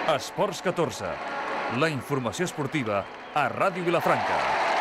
Esports 14, la informació esportiva a Ràdio Vilafranca.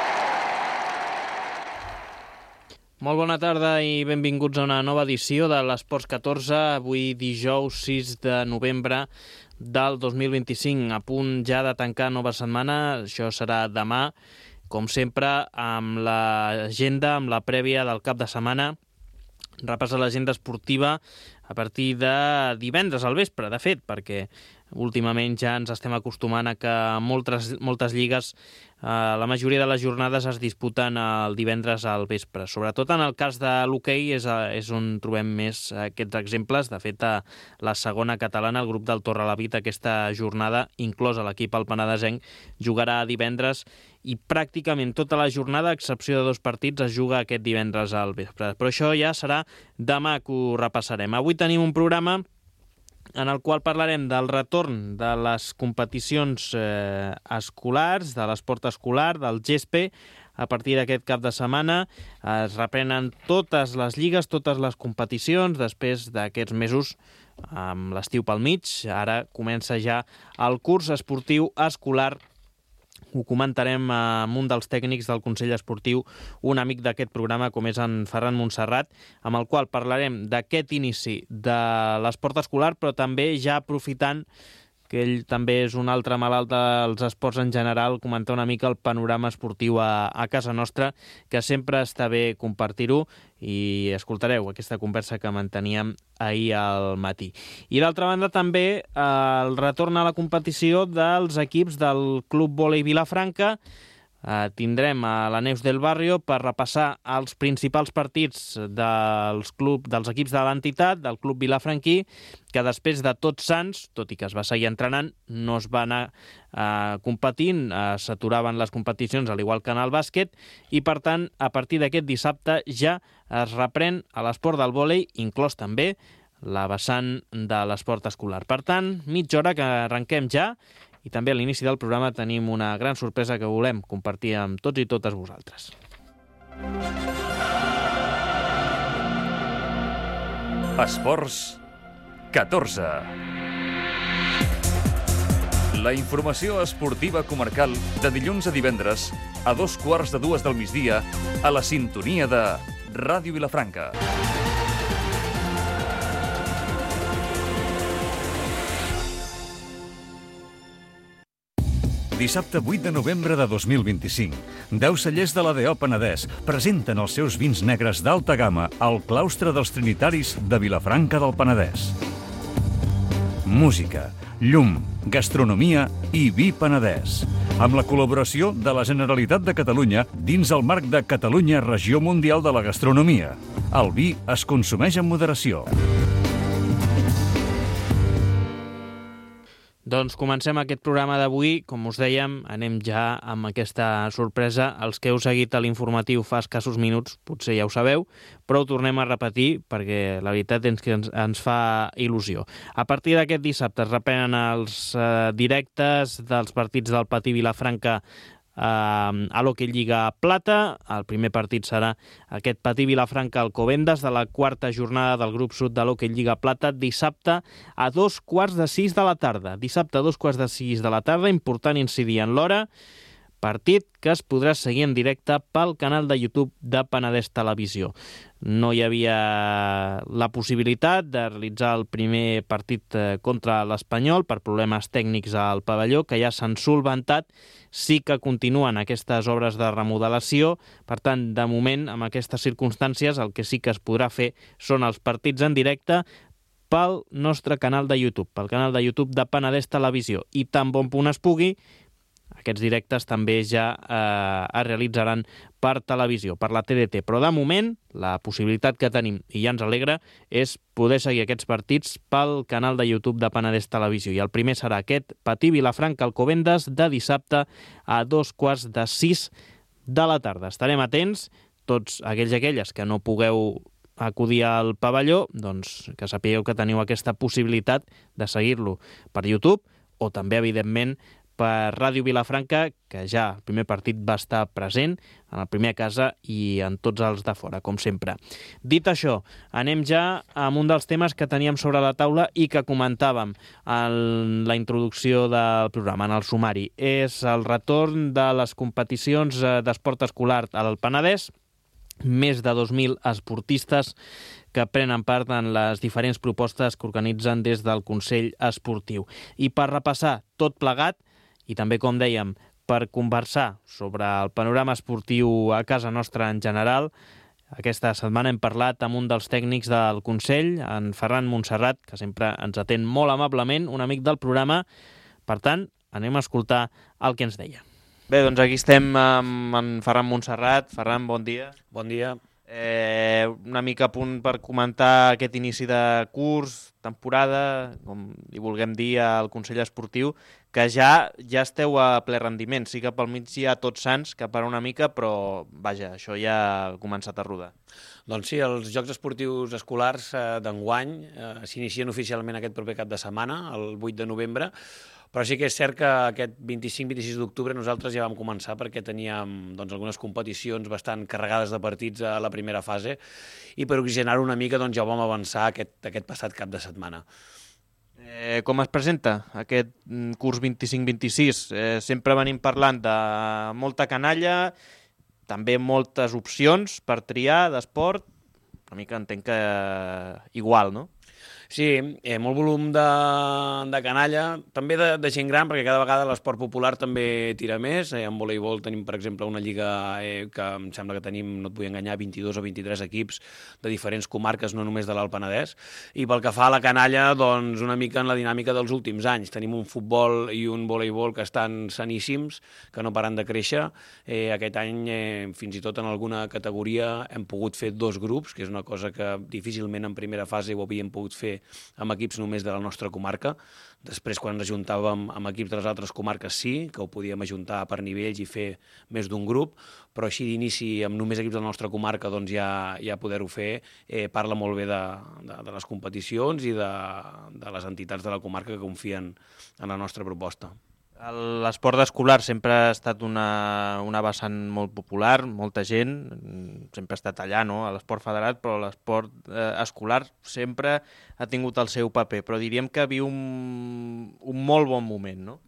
Molt bona tarda i benvinguts a una nova edició de l'Esports 14, avui dijous 6 de novembre del 2025, a punt ja de tancar nova setmana. Això serà demà, com sempre, amb l'agenda, amb la prèvia del cap de setmana. Repassa l'agenda esportiva a partir de divendres al vespre, de fet, perquè últimament ja ens estem acostumant a que moltes lligues, la majoria de les jornades es disputen el divendres al vespre. Sobretot en el cas de l'hoquei és on trobem més aquests exemples. De fet, a la segona catalana, el grup del Torrelavit, aquesta jornada, inclosa l'equip alpenadesenc, jugarà divendres i pràcticament tota la jornada, a excepció de 2 partits, es juga aquest divendres al vespre. Però això ja serà demà que ho repassarem. Avui tenim un programa en el qual parlarem del retorn de les competicions escolars, de l'esport escolar, del GESPE. A partir d'aquest cap de setmana es reprenen totes les lligues, totes les competicions, després d'aquests mesos amb l'estiu pel mig. Ara comença ja el curs esportiu escolar. Ho comentarem amb un dels tècnics del Consell Esportiu, un amic d'aquest programa, com és en Ferran Montserrat, amb el qual parlarem d'aquest inici de l'esport escolar, però també ja aprofitant que ell també és un altre malalt dels esports en general, comentar una mica el panorama esportiu a casa nostra, que sempre està bé compartir-ho, i escoltareu aquesta conversa que manteníem ahir al matí. I d'altra banda també el retorn a la competició dels equips del Club Vòlei Vilafranca. Tindrem a la Neus del Barrio per repassar els principals partits dels equips de l'entitat, del Club Vilafranquí, que després de Tots Sants, tot i que es va seguir entrenant, no es va anar competint, s'aturaven les competicions, al igual que en el bàsquet, i per tant, a partir d'aquest dissabte ja es reprèn a l'esport del vòlei, inclòs també la vessant de l'esport escolar. Per tant, mitja hora que arrenquem ja, i també a l'inici del programa tenim una gran sorpresa que volem compartir amb tots i totes vosaltres. Esports 14. La informació esportiva comarcal de dilluns a divendres a 2:15 del migdia a la sintonia de Ràdio Vilafranca. Dissabte 8 de novembre de 2025, 10 cellers de l'ADO Penedès presenten els seus vins negres d'alta gamma al claustre dels Trinitaris de Vilafranca del Penedès. Música, llum, gastronomia i vi penedès. Amb la col·laboració de la Generalitat de Catalunya dins el marc de Catalunya Regió Mundial de la Gastronomia. El vi es consumeix amb moderació. Doncs comencem aquest programa d'avui. Com us dèiem, anem ja amb aquesta sorpresa. Els que heu seguit a l'informatiu fa escassos minuts, potser ja ho sabeu, però ho tornem a repetir perquè la veritat és que ens fa il·lusió. A partir d'aquest dissabte es reprenen els directes dels partits del Patí Vilafranca a l'Hockey Lliga Plata. El primer partit serà aquest Patí Vilafranca Alcobendas de la quarta jornada del grup sud de l'Hockey Lliga Plata, dissabte a 5:15 de la tarda. Dissabte a 5:15 de la tarda, important incidir en l'hora. Partit que es podrà seguir en directe pel canal de YouTube de Penedès Televisió. No hi havia la possibilitat de realitzar el primer partit contra l'Espanyol per problemes tècnics al pavelló, que ja s'han solventat. Sí que continuen aquestes obres de remodelació. Per tant, de moment, amb aquestes circumstàncies, el que sí que es podrà fer són els partits en directe pel nostre canal de YouTube, pel canal de YouTube de Penedès Televisió. I tan bon punt es pugui, aquests directes també ja es realitzaran per televisió, per la TDT. Però de moment, la possibilitat que tenim, i ja ens alegra, és poder seguir aquests partits pel canal de YouTube de Penedès Televisió. I el primer serà aquest Patí Vilafranca Alcobendas de dissabte a 5:15 de la tarda. Estarem atents, tots aquells i aquelles que no pugueu acudir al pavelló, doncs que sapigueu que teniu aquesta possibilitat de seguir-lo per YouTube o també, evidentment, per Ràdio Vilafranca, que ja el primer partit va estar present en el primer a casa i en tots els de fora, com sempre. Dit això, anem ja amb un dels temes que teníem sobre la taula i que comentàvem en la introducció del programa, en el sumari. És el retorn de les competicions d'esport escolar al Penedès, més de 2.000 esportistes que prenen part en les diferents propostes que organitzen des del Consell Esportiu. I per repassar tot plegat, i també, com dèiem, per conversar sobre el panorama esportiu a casa nostra en general, aquesta setmana hem parlat amb un dels tècnics del Consell, en Ferran Montserrat, que sempre ens atén molt amablement, un amic del programa. Per tant, anem a escoltar el que ens deia. Bé, doncs aquí estem amb en Ferran Montserrat. Ferran, bon dia. Bon dia. Una mica a punt per comentar aquest inici de curs, temporada, com li vulguem dir al Consell Esportiu, que ja esteu a ple rendiment. Sí que pel mig hi ha Tots Sants, que para una mica, però vaja, això ja ha començat a rodar. Doncs sí, els Jocs Esportius Escolars d'enguany s'inicien oficialment aquest proper cap de setmana, el 8 de novembre, però sí que és cert que aquest 25-26 d'octubre nosaltres ja vam començar perquè teníem algunes competicions bastant carregades de partits a la primera fase i per oxigenar-ho una mica ja ho vam avançar aquest passat cap de setmana. Com es presenta aquest curs 25-26? Sempre venim parlant de molta canalla, també moltes opcions per triar d'esport, una mica entenc que igual, no? Sí, molt volum de canalla, també de gent gran, perquè cada vegada l'esport popular també tira més. En voleibol tenim, per exemple, una lliga que em sembla que tenim, no et vull enganyar, 22 o 23 equips de diferents comarques, no només de l'Alt Penedès. I pel que fa a la canalla, doncs una mica en la dinàmica dels últims anys. Tenim un futbol i un voleibol que estan saníssims, que no paren de créixer. Aquest any, fins i tot en alguna categoria, hem pogut fer 2 grups, que és una cosa que difícilment en primera fase ho havíem pogut fer amb equips només de la nostra comarca. Després, quan ens ajuntàvem amb equips de les altres comarques, sí, que ho podíem ajuntar per nivells i fer més d'un grup, però així d'inici, amb només equips de la nostra comarca, doncs ja poder-ho fer, parla molt bé de les competicions i de les entitats de la comarca que confien en la nostra proposta. L'esport escolar sempre ha estat una vessant molt popular, molta gent, sempre ha estat allà, no?, a l'esport federat, però l'esport escolar sempre ha tingut el seu paper, però diríem que viu un molt bon moment, no?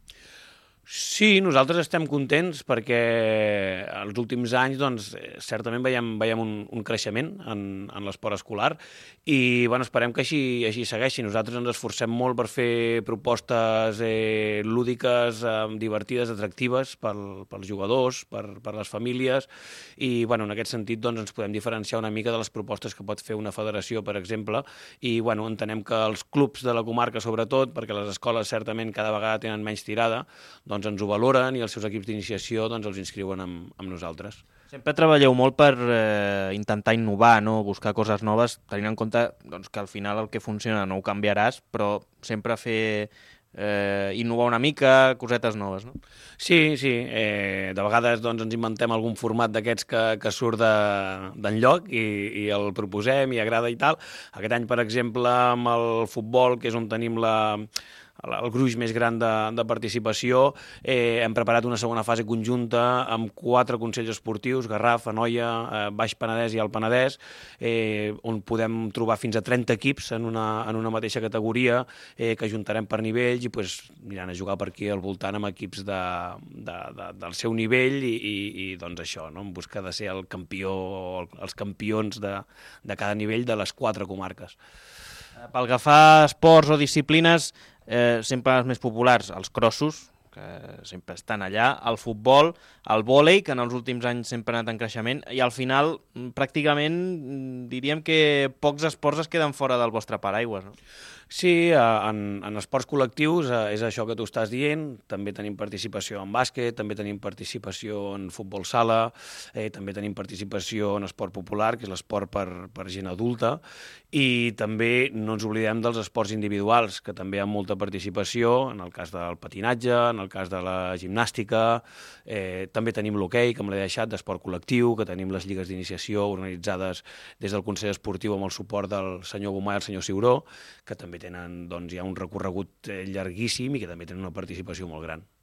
Sí, nosaltres estem contents perquè els últims anys doncs, certament veiem un creixement en l'esport escolar i esperem que així segueixi. Nosaltres ens esforcem molt per fer propostes lúdiques, divertides, atractives pels jugadors, per les famílies i en aquest sentit doncs, ens podem diferenciar una mica de les propostes que pot fer una federació, per exemple, i entenem que els clubs de la comarca, sobretot, perquè les escoles certament cada vegada tenen menys tirada, doncs ens ho valoren i els seus equips d'iniciació els inscriuen amb nosaltres. Sempre treballeu molt per intentar innovar, no? Buscar coses noves, tenint en compte que al final el que funciona no ho canviaràs, però sempre fer innovar una mica, cosetes noves, no? Sí. De vegades ens inventem algun format d'aquests que surt d'enlloc i el proposem i agrada i tal. Aquest any, per exemple, amb el futbol, que és on tenim el gruix més gran de participació, hem preparat una segona fase conjunta amb 4 consells esportius, Garraf, Anoia, Baix Penedès i Alt Penedès, on podem trobar fins a 30 equips en una mateixa categoria que ajuntarem per nivells i aniran a jugar per aquí al voltant amb equips del seu nivell i doncs això, no? En busca de ser el campió o els campions de cada nivell de les 4 comarques. Pel que fa a esports o disciplines, sempre els més populars, els crossos, que sempre estan allà, el futbol, el vòlei, que en els últims anys sempre ha anat en creixement, i al final, pràcticament, diríem que pocs esports es queden fora del vostre paraigües, no? Sí, en esports col·lectius és això que tu estàs dient, també tenim participació en bàsquet, també tenim participació en futbol sala, també tenim participació en esport popular, que és l'esport per gent adulta, i també no ens oblidem dels esports individuals, que també hi ha molta participació, en el cas del patinatge, en el cas de la gimnàstica, també tenim l'hoquei, que me l'he deixat, d'esport col·lectiu, que tenim les lligues d'iniciació organitzades des del Consell Esportiu amb el suport del senyor Gomà i el senyor Ciuró, que també tenen ja un recorregut llarguíssim i que també tenen una participació molt gran.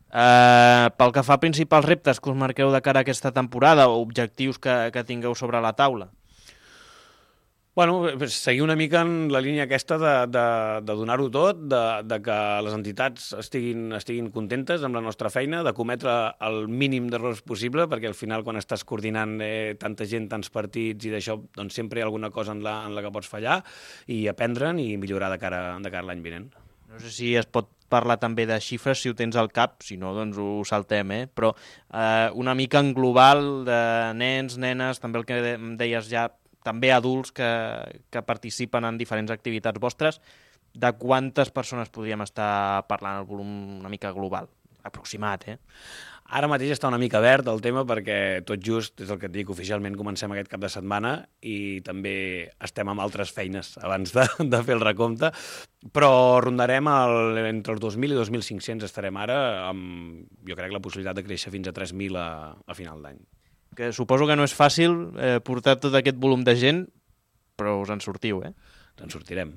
Pel que fa a principals reptes que us marqueu de cara a aquesta temporada o objectius que tingueu sobre la taula? Bueno, seguir una mica en la línia aquesta de donar-ho tot, de que les entitats estiguin contentes amb la nostra feina, de cometre el mínim d'errors possible, perquè al final quan estàs coordinant tanta gent, tants partits i d'això, doncs sempre hi ha alguna cosa en la que pots fallar i aprendre'n i millorar de cara a l'any vinent. No sé si es pot parlar també de xifres, si ho tens al cap, si no, doncs ho saltem, però una mica en global de nens, nenes, també el que em deies ja, també adults que participen en diferents activitats vostres, de quantes persones podríem estar parlant, el volum una mica global, aproximat, Ara mateix està una mica verd el tema perquè tot just, és el que et dic, oficialment comencem aquest cap de setmana i també estem amb altres feines abans de fer el recompte, però rondarem entre els 2.000 i 2.500 estarem ara, amb jo crec la possibilitat de créixer fins a 3.000 a final d'any. Que suposo que no és fàcil portar tot aquest volum de gent, però us en sortiu, Ens sortirem.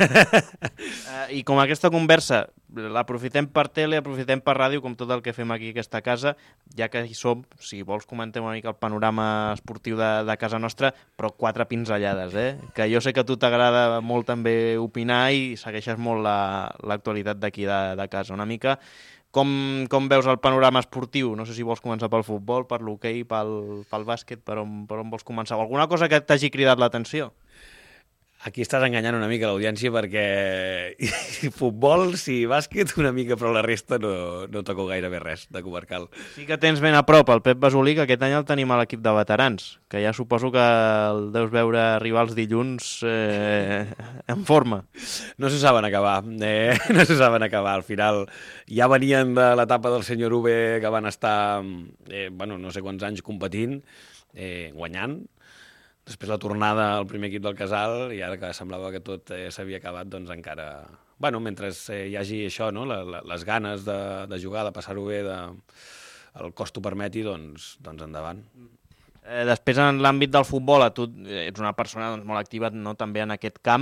I com aquesta conversa l'aprofitem per tele, aprofitem per ràdio, com tot el que fem aquí a aquesta casa, ja que hi som, si vols comentem una mica el panorama esportiu de casa nostra, però 4 pinzellades, que jo sé que a tu t'agrada molt també opinar i segueixes molt l'actualitat d'aquí de casa. Una mica com veus el panorama esportiu? No sé si vols començar pel futbol, per l'hoquei, pel bàsquet, per on vols començar? Alguna cosa que t'hagi cridat l'atenció? Aquí estàs enganyant una mica l'audiència perquè futbol, sí, bàsquet una mica, però la resta no toco gairebé res de comarcal. Sí que tens ben a prop el Pep Basolí, que aquest any el tenim a l'equip de veterans, que ja suposo que el deus veure arribar els dilluns en forma. No s'ho saben acabar, no s'ho saben acabar. Al final ja venien de l'etapa del senyor Ube que van estar, no sé quants anys competint, guanyant. Després la tornada al primer equip del Casal i ara que semblava que tot s'havia acabat, doncs encara... mentre hi hagi això, no? Les ganes de jugar, de passar-ho bé, el cos t'ho permeti, doncs endavant. Després, en l'àmbit del futbol, tu ets una persona molt activa també en aquest camp.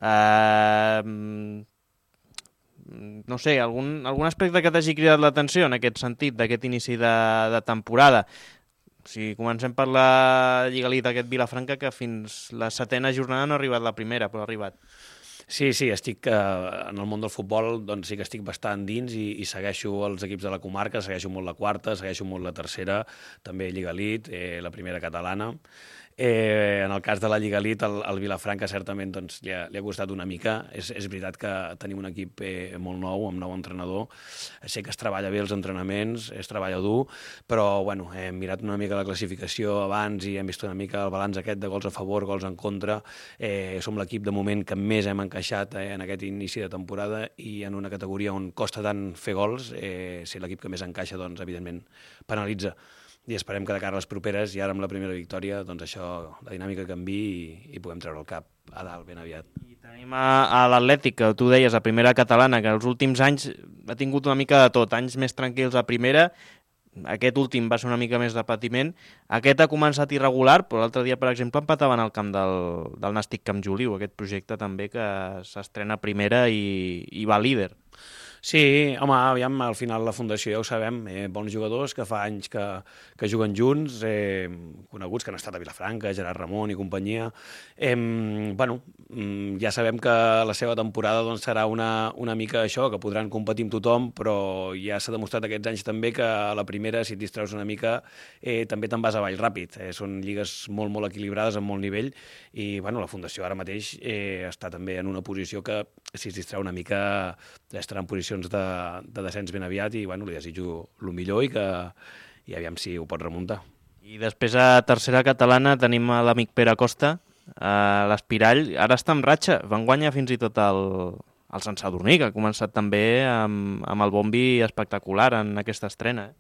No sé, algun aspecte que t'hagi cridat l'atenció en aquest sentit, d'aquest inici de temporada? Si comencem per la Lliga Elite, aquest Vilafranca, que fins la 7ª jornada no ha arribat la primera, però ha arribat. Sí, estic en el món del futbol, doncs sí que estic bastant dins i segueixo els equips de la comarca, segueixo molt la 4ª, segueixo molt la 3ª, també Lliga Elite, la primera catalana. En el cas de la Lliga Elite, el Vilafranca certament doncs, li ha costat una mica. És veritat que tenim un equip molt nou, amb nou entrenador. Sé que es treballa bé els entrenaments, es treballa dur, però hem mirat una mica la classificació abans i hem vist una mica el balanç aquest de gols a favor, gols en contra. Som l'equip de moment que més hem encaixat en aquest inici de temporada i en una categoria on costa tant fer gols, ser l'equip que més encaixa, doncs, evidentment, penalitza. I esperem que de cara a les properes, i ara amb la primera victòria, doncs això, la dinàmica canviï i puguem treure el cap a dalt ben aviat. I tenim a l'Atlètic, que tu deies, a primera catalana, que els últims anys ha tingut una mica de tot, anys més tranquils a primera, aquest últim va ser una mica més de patiment, aquest ha començat irregular, però l'altre dia, per exemple, empataven al camp del Nàstic Camp Joliu, aquest projecte també que s'estrena a primera i va líder. Sí, home, aviam, al final la Fundació ja ho sabem, bons jugadors que fa anys que juguen junts, coneguts que han estat a Vilafranca, Gerard Ramon i companyia. Ja sabem que la seva temporada doncs, serà una mica això, que podran competir amb tothom, però ja s'ha demostrat aquests anys també que a la primera, si et distreus una mica, també te'n vas avall ràpid. Són lligues molt, molt equilibrades, amb molt nivell, i la Fundació ara mateix està també en una posició que, si es distreu una mica, estarà en posicions de descens ben aviat i li desitjo el millor i aviam si ho pot remuntar. I després a tercera catalana tenim l'amic Pere Costa, l'Espirall, ara està en ratxa, van guanyar fins i tot el Sant Sadurní, que ha començat també amb el bombi espectacular en aquesta estrena.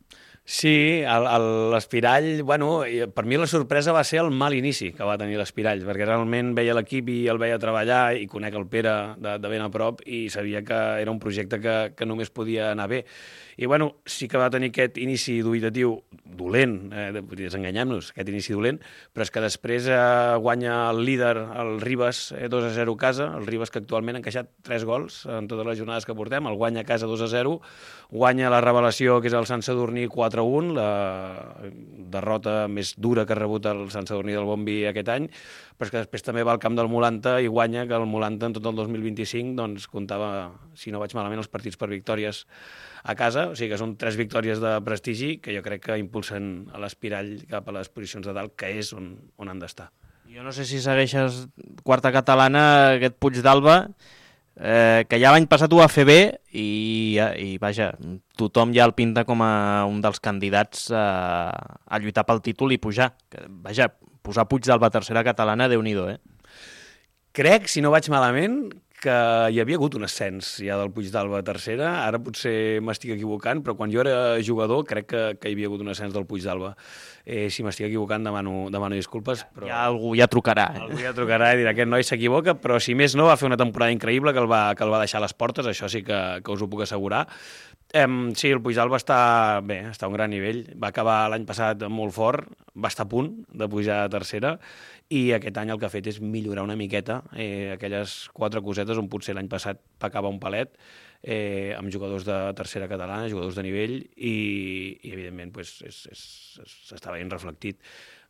Sí, l'Espirall, bueno, per mi la sorpresa va ser el mal inici que va tenir l'Espirall, perquè realment veia l'equip i el veia treballar i conec el Pere de ben a prop i sabia que era un projecte que només podia anar bé. I bueno, sí que va tenir aquest inici dubitatiu dolent, desenganyem-nos, aquest inici dolent, però és que després guanya el líder, el Ribes, 2-0 a casa, el Ribes que actualment ha encaixat 3 gols en totes les jornades que portem, el guanya a casa 2-0, guanya la revelació que és el Sant Sadurní 4-1, la derrota més dura que ha rebut el Sant Sadurní del Bombi aquest any, però és que després també va al camp del Molanta i guanya, que el Molanta en tot el 2025 doncs, comptava, si no vaig malament, els partits per victòries a casa, o sigui que són 3 victòries de prestigi que jo crec que impulsen a l'Espirall cap a les posicions de dalt, que és on han d'estar. Jo no sé si segueixes quarta catalana, aquest Puigdàlber, que ja l'any passat ho va fer bé i vaja, tothom ja el pinta com a un dels candidats a lluitar pel títol i pujar. Vaja, posar Puigdàlber a tercera catalana, Déu-n'hi-do, Crec, si no vaig malament, que hi havia hagut un ascens ja del Puigdàlber a tercera, ara potser m'estic equivocant, però quan jo era jugador crec que hi havia hagut un ascens del Puigdàlber. Si m'estic equivocant demano disculpes. Però ja algú ja trucarà. Algú ja trucarà i dirà aquest noi s'equivoca, però si més no va fer una temporada increïble que el va deixar a les portes, això sí que us ho puc assegurar. Sí, el Puigdàlber està bé, està a un gran nivell. Va acabar l'any passat molt fort, va estar a punt de pujar a tercera i aquest any el que ha fet és millorar una miqueta aquelles 4 cosetes on potser l'any passat pecava un palet amb jugadors de tercera catalana, jugadors de nivell i evidentment pues, s'està veient reflectit.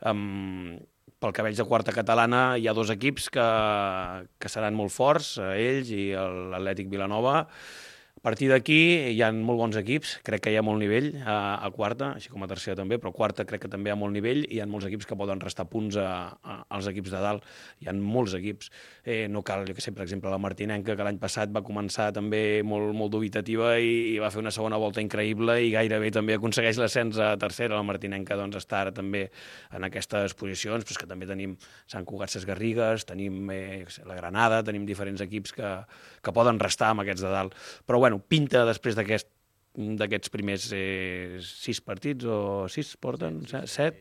Pel que veig de quarta catalana hi ha 2 equips que seran molt forts, ells i l'Atlètic Vilanova. A partir d'aquí hi ha molt bons equips, crec que hi ha molt nivell a quarta, així com a tercera també, però a quarta crec que també hi ha molt nivell i hi ha molts equips que poden restar punts als equips de dalt. Hi ha molts equips. No cal, jo que sé, per exemple, la Martinenca, que l'any passat va començar també molt dubitativa i va fer una segona volta increïble i gairebé també aconsegueix l'ascens a tercera. La Martinenca doncs, està ara també en aquestes posicions, però és que també tenim Sant Cugat Ses Garrigues, tenim la Granada, tenim diferents equips que poden restar amb aquests de dalt. Però bueno, pinta després d'aquests primers 6 partits, o 6 porten, 7,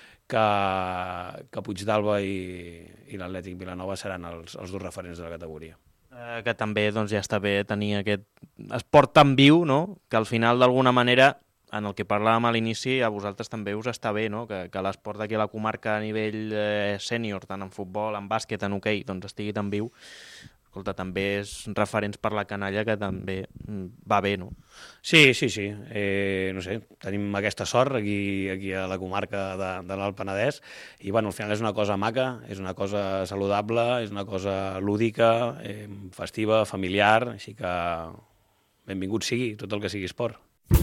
que Puigdàlber i l'Atlètic Vilanova seran els 2 referents de la categoria. Que també doncs, ja està bé tenir aquest esport tan viu, no? Que al final, d'alguna manera, en el que parlàvem a l'inici, a vosaltres també us està bé, no? Que l'esport d'aquí a la comarca a nivell sènior, tant en futbol, en bàsquet, en hoquei, doncs estigui tan viu. Escolta, també és referents per la canalla que també va bé, no? Sí. No sé, tenim aquesta sort aquí a la comarca de l'Alt Penedès i, bueno, al final és una cosa maca, és una cosa saludable, és una cosa lúdica, festiva, familiar, així que benvingut sigui tot el que sigui esport.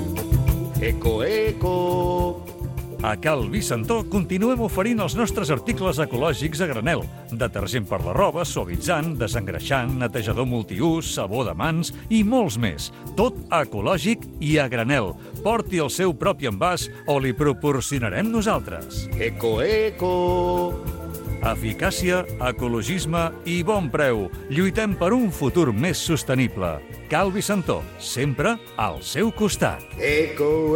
Eco! A Cal Vicentó continuem oferint els nostres articles ecològics a granel. Detergent per la roba, suavitzant, desengreixant, netejador multiús, sabó de mans i molts més. Tot ecològic i a granel. Porti el seu propi envàs o li proporcionarem nosaltres. Eco! Eficàcia, ecologisme i bon preu. Lluitem per un futur més sostenible. Cal Vicentó, sempre al seu costat. Eco!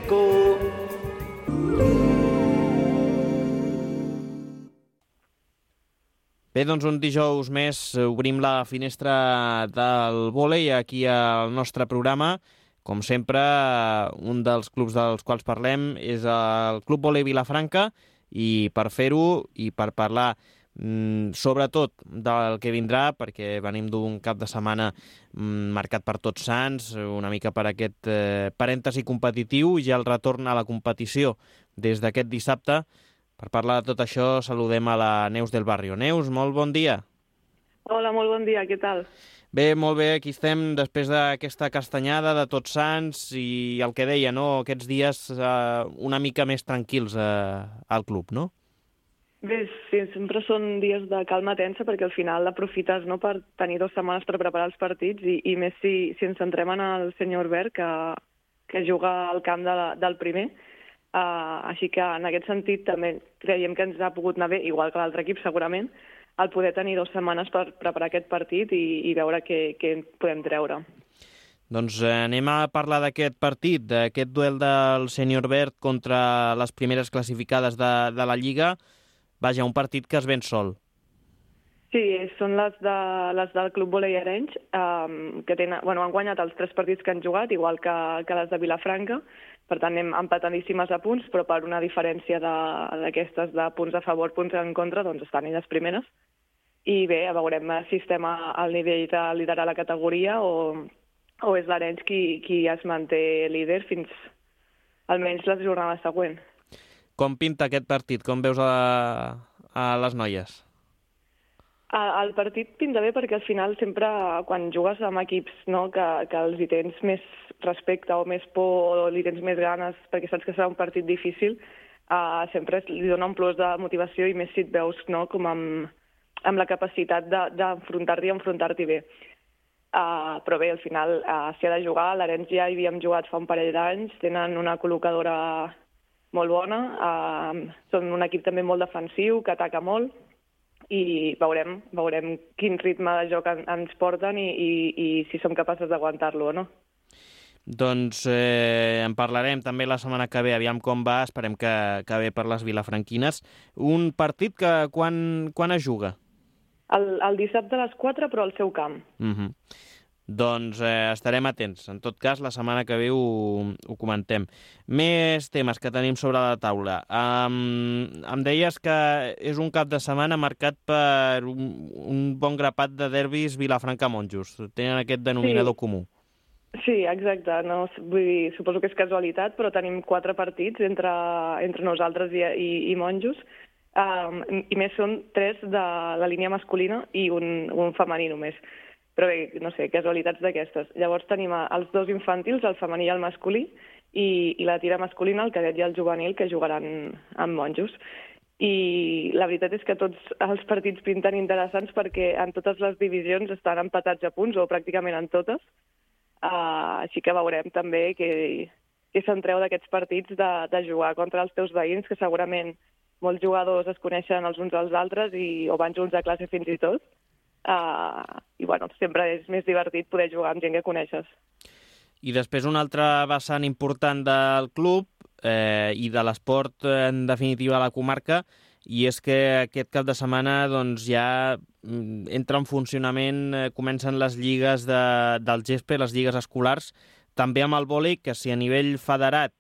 Bé, doncs un dijous més obrim la finestra del vòlei aquí al nostre programa. Com sempre, un dels clubs dels quals parlem és el Club Vòlei Vilafranca i per fer-ho i per parlar sobretot del que vindrà, perquè venim d'un cap de setmana marcat per Tots Sants, una mica per aquest parèntesi competitiu i el retorn a la competició des d'aquest dissabte. Per parlar de tot això saludem a la Neus del Barrio. Neus, molt bon dia. Hola, molt bon dia, què tal? Bé, molt bé, aquí estem després d'aquesta castanyada de Tots Sants i el que deia, no? Aquests dies una mica més tranquils al club, no? Bé, sí, sempre són dies de calma tensa perquè al final aprofites, no, per tenir 2 setmanes per preparar els partits i més si ens centrem en el senyor Albert que juga al camp del primer. Així que en aquest sentit també creiem que ens ha pogut anar bé, igual que l'altre equip segurament, el poder tenir 2 setmanes per preparar aquest partit i veure què podem treure. Doncs anem a parlar d'aquest partit, d'aquest duel del Sènior Verd contra les primeres classificades de la Lliga. Vaja, un partit que es ven sol. Sí, són les del Club Volei Arenys, que han guanyat els 3 partits que han jugat, igual que les de Vilafranca. Per tant, anem empatadíssimes a punts, però per una diferència d'aquestes de punts a favor, punts en contra, doncs estan elles primeres. I bé, veurem si estem al nivell de liderar la categoria o és l'Arenys qui es manté líder fins almenys la jornada següent. Com pinta aquest partit? Com veus a les noies? El partit pinta bé perquè al final sempre quan jugues amb equips, no, que els hi tens més respecte o més por o li tens més ganes perquè saps que serà un partit difícil, sempre li dona un plus de motivació i més si et veus, no, com amb la capacitat d'enfrontar-t'hi i enfrontar-t'hi bé. Però bé, al final s'hi ha de jugar. L'Arenys ja hi havíem jugat fa un parell d'anys, tenen una col·locadora molt bona, són un equip també molt defensiu, que ataca molt, i veurem quin ritme de joc ens porten i si som capaces d'aguantar-lo o no. Doncs en parlarem també la setmana que ve, aviam com va, esperem que bé per les vilafranquines. Un partit que quan es juga? El dissabte a les 4, però al seu camp. Doncs estarem atents. En tot cas, la setmana que ve ho comentem. Més temes que tenim sobre la taula. Em deies que és un cap de setmana marcat per un bon grapat de derbis Vilafranca-Monjos. Tenen aquest denominador comú. Sí, exacte. No, vull dir, suposo que és casualitat, però tenim 4 partits entre nosaltres i Monjos. I més són 3 de la línia masculina i un femení només. Però bé, no sé, casualitats d'aquestes. Llavors tenim els 2 infantils, el femení i el masculí, i la tira masculina, el cadet i el juvenil, que jugaran amb Monjos. I la veritat és que tots els partits pinten interessants perquè en totes les divisions estan empatats a punts, o pràcticament en totes. Així que veurem també què se'n treu d'aquests partits de jugar contra els teus veïns, que segurament molts jugadors es coneixen els uns als altres o van junts a classe fins i tot. I bueno, sempre és més divertit poder jugar amb gent que coneixes. I després un altre vessant important del club i de l'esport en definitiva a la comarca, i és que aquest cap de setmana doncs, ja entra en funcionament, comencen les lligues del gespe, les lligues escolars, també amb el vòlei, que si a nivell federat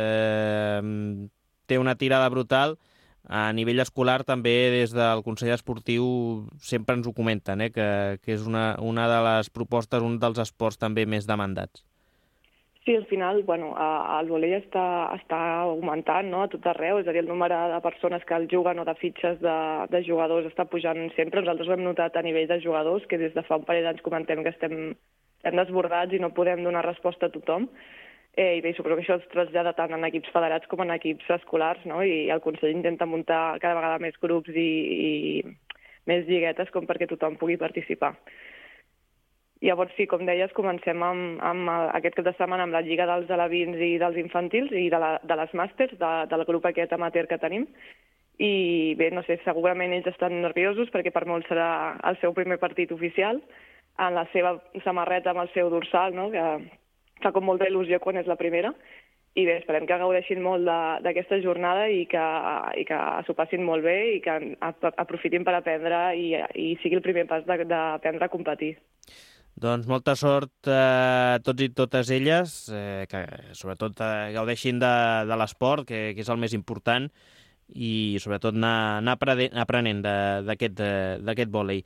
té una tirada brutal, a nivell escolar també des del Consell Esportiu sempre ens ho comenten, que és una de les propostes, un dels esports també més demandats. Sí, al final, el vòlei està augmentant, no?, a tot arreu, és a dir, el número de persones que el juguen o de fitxes de jugadors està pujant sempre. Nosaltres ho hem notat a nivell de jugadors, que des de fa un parell d'anys comentem que estem desbordats i no podem donar resposta a tothom. I bé, suposo que això es trasllada tant en equips federats com en equips escolars, no?, i el Consell intenta muntar cada vegada més grups i més lliguetes com perquè tothom pugui participar. Llavors, sí, com deies, comencem amb aquest cap de setmana amb la Lliga dels Alevins i dels Infantils i de les Màsters, del grup aquest amateur que tenim. I bé, no sé, segurament ells estan nerviosos perquè per molts serà el seu primer partit oficial, en la seva samarreta amb el seu dorsal, no?, que fa com molta il·lusió quan és la primera. I bé, esperem que gaudeixin molt d'aquesta jornada i que s'ho passin molt bé i que aprofitin per aprendre i sigui el primer pas d'aprendre a competir. Doncs molta sort a tots i totes elles, que sobretot gaudeixin de l'esport, que és el més important, i sobretot anar aprenent d'aquest vòlei.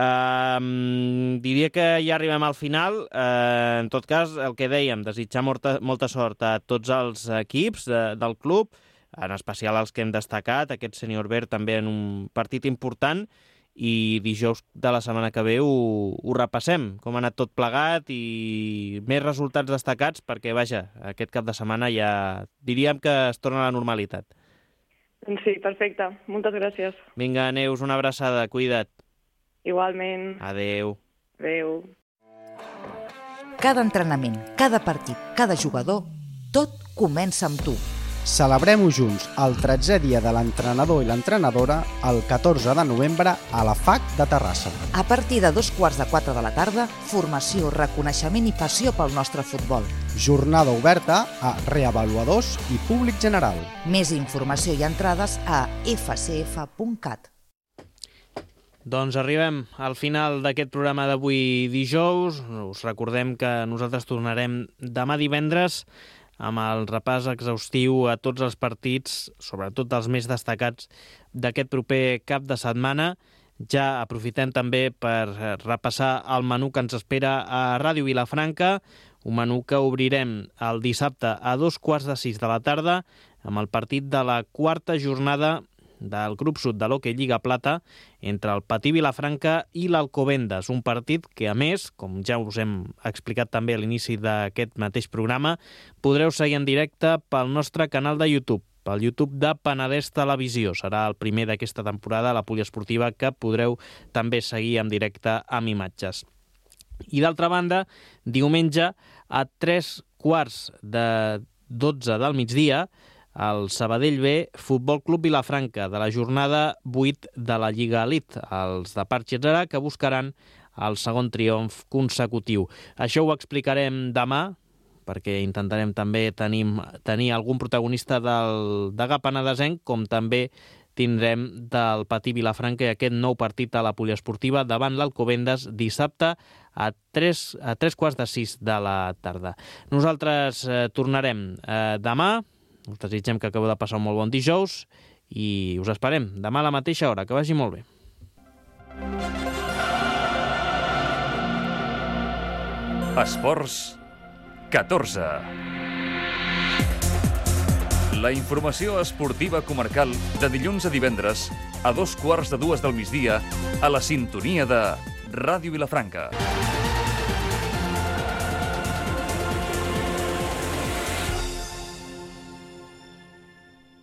Diria que ja arribem al final. En tot cas, el que dèiem, desitjar molta sort a tots els equips del club, en especial els que hem destacat, aquest Sènior Verd també en un partit important, i dijous de la setmana que ve ho repassem, com ha anat tot plegat i més resultats destacats, perquè, vaja, aquest cap de setmana ja diríem que es torna a la normalitat. Sí, perfecte. Moltes gràcies. Vinga, Neus, una abraçada. Cuida't. Igualment. Adéu. Adéu. Cada entrenament, cada partit, cada jugador, tot comença amb tu. Celebrem-ho junts el 13è dia de l'entrenador i l'entrenadora el 14 de novembre a la FAC de Terrassa. A partir de 3:45 de la tarda, formació, reconeixement i passió pel nostre futbol. Jornada oberta a reavaluadors i públic general. Més informació i entrades a fcf.cat. Doncs arribem al final d'aquest programa d'avui dijous. Us recordem que nosaltres tornarem demà divendres amb el repàs exhaustiu a tots els partits, sobretot els més destacats d'aquest proper cap de setmana. Ja aprofitem també per repassar el menú que ens espera a Ràdio Vilafranca, un menú que obrirem el dissabte a 5:15 de la tarda amb el partit de la quarta jornada del grup sud de l'Hockey Lliga Plata entre el Patí Vilafranca i l'Alcobendas, un partit que, a més, com ja us hem explicat també a l'inici d'aquest mateix programa, podreu seguir en directe pel nostre canal de YouTube, pel YouTube de Penedès Televisió. Serà el primer d'aquesta temporada, la poliesportiva, que podreu també seguir en directe amb imatges. I d'altra banda, diumenge a 3:15 del migdia, el Sabadell B Futbol Club Vilafranca, de la jornada 8 de la Lliga Elite, els de Parc Xetzerà, que buscaran el segon triomf consecutiu. Això ho explicarem demà, perquè intentarem també tenir algun protagonista del Degà Penedesenc, com també tindrem del Patí Vilafranca i aquest nou partit a la poliesportiva davant l'Alcobendas dissabte a 3:15 de la tarda. Nosaltres tornarem demà. Us desitgem que acabeu de passar un molt bon dijous i us esperem demà a la mateixa hora. Que vagi molt bé. Esports 14. La informació esportiva comarcal de dilluns a divendres a 2:15 del migdia a la sintonia de Ràdio Vilafranca.